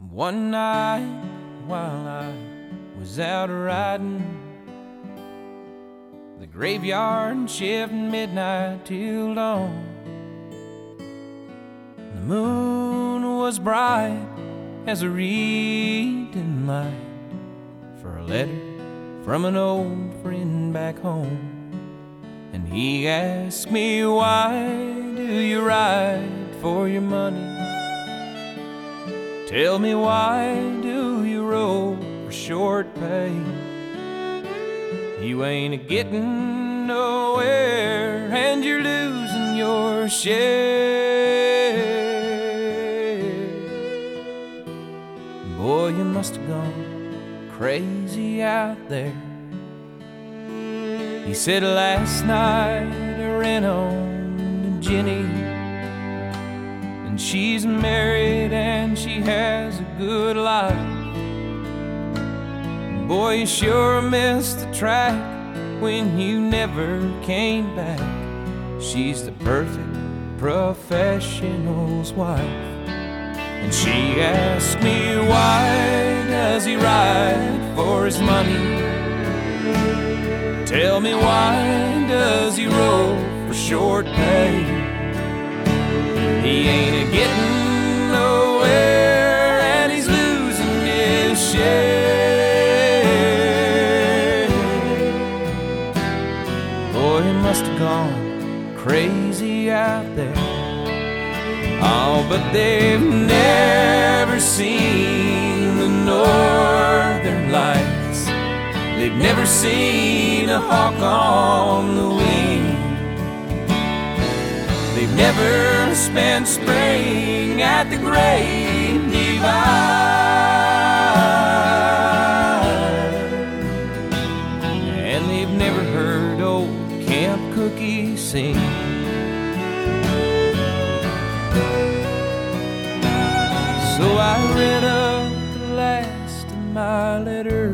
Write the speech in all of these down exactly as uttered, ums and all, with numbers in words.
One night while I was out riding the graveyard shift, midnight till dawn, the moon was bright as a reading light for a letter from an old friend back home. And he asked me, why do you ride for your money? Tell me, why do you roll for short pay? You ain't a-getting nowhere and you're losing your share. Boy, you must have gone crazy out there. He said, last night I ran on to Jenny, and she's married and she has a good life. Boy, you sure missed the track when you never came back. She's the perfect professional's wife. And she asked me, why does he ride for his money? Tell me, why does he roll for short pay? He ain't a-getting nowhere and he's losing his share. Boy, he must have gone crazy out there. Oh, but they've never seen the northern lights. They've never seen a hawk on the wing. They've never spent spring at the Great Divide. And they've never heard old Camp Cookie sing. So I read up the last of my letter,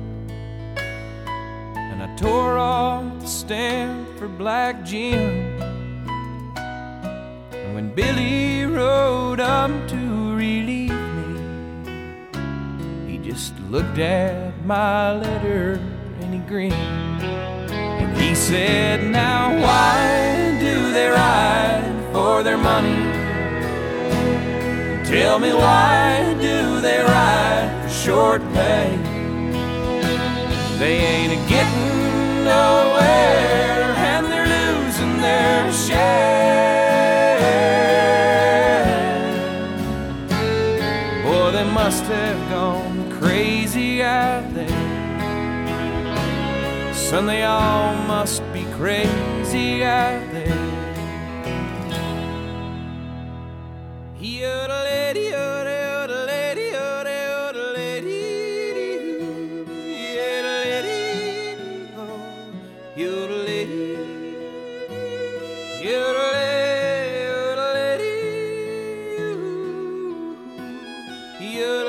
and I tore off the stamp for Black Jim. And when Billy rode up to relieve me, he just looked at my letter and he grinned. And he said, now why do they ride for their money? Tell me, why do they ride for short pay? They ain't a-getting nowhere and they're losing their share. Boy, they must have gone crazy out there. Son, they all must be crazy out there. Yodelady, yodelady, yodelady, yodelady, yodelady, yodelady, yodelady,